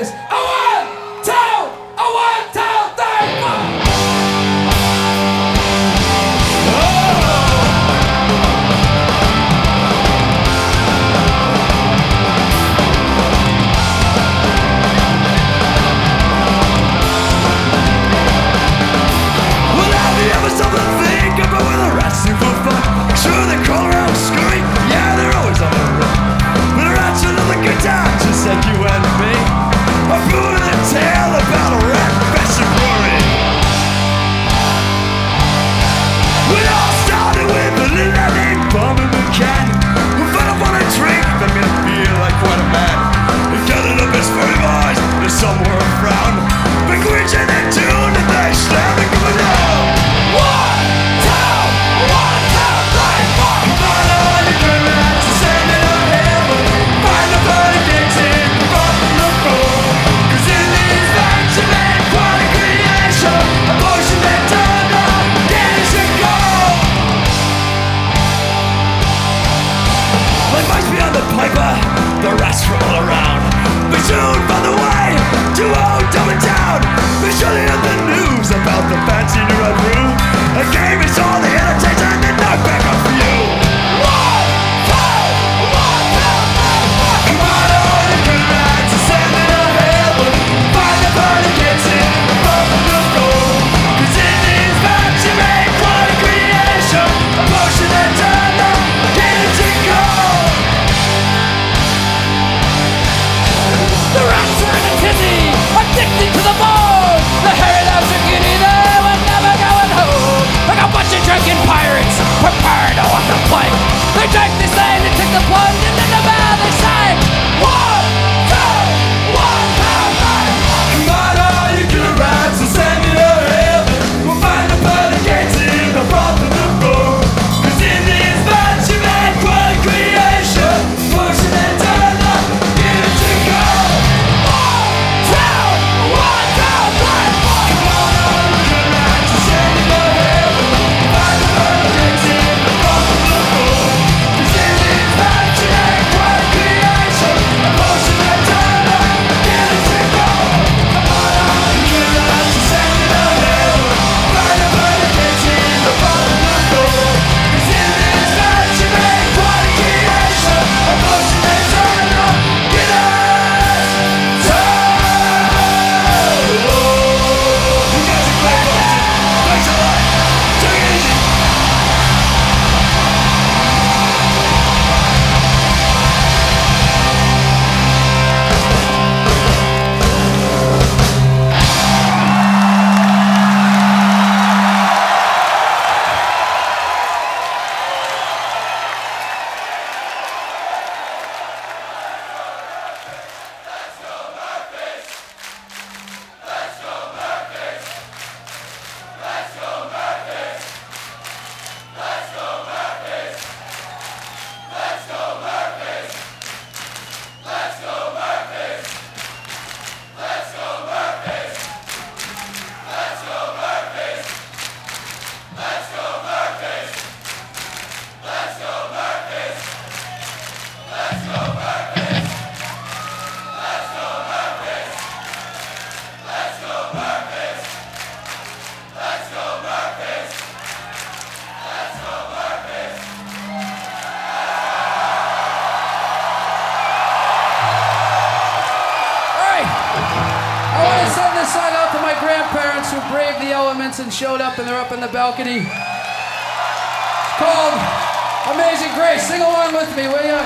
is a 1, 2, a 1, 2, 3, 4. Like you and me, a fool in a tale about a rat infested brewery. We all started with a little named Bombing the Cat, who fed up on a drink that made him feel like quite a man. He gathered up his furtive eyes, and somewhere a frown. Big witch in their tune, and they slammed and go down. 1, 2, 1, 2, 3, 4. Come on, all you good rats, and send it to heaven. Find the bloody gates in. The rest from all around. But soon found the way to old Dublin town. But surely not the news about the fancy new red brew. A game is all the entertainment and the knock back on for you. 1, 2, 1, 2, 3, 4. Come on, all the good rats, and send it to heaven. Find the party kids in the front of the floor. 'Cause in these vats you make quite a creation. A potion that turned up, get it to go. The rats are in a tizzy, addicted to the bone. The hairy labs are giddy, they were never going home. Like a bunch of drunken pirates, prepared to walk the plank. They drank, they slay, they took the plunge, and then the bell they sang. 1, 2, 1, 2, 3. Come on, all you good rats, and send me to heaven. We'll find the pearly gates in the front of the room. 'Cause in these vats you made quite a creation. Pushing and turn up, get it to go. 1, 2, 1, 2, 3, 4. Come on, all you good rats, and send me to heaven. Find the pearly gates in the front of the room. 'Cause in these vats you made quite a creation. Pushing and turn up, get it to go. Come on, all you good rats, and send me to heaven. Find the pearly gates in the front of the room. 'Cause in these vats you made quite a creation. Pushing and turn up, get it to go. You guys are great, folks. Thanks a lot. Take it easy. Song out to my grandparents who braved the elements and showed up, and they're up in the balcony. It's called Amazing Grace. Sing along with me, will ya?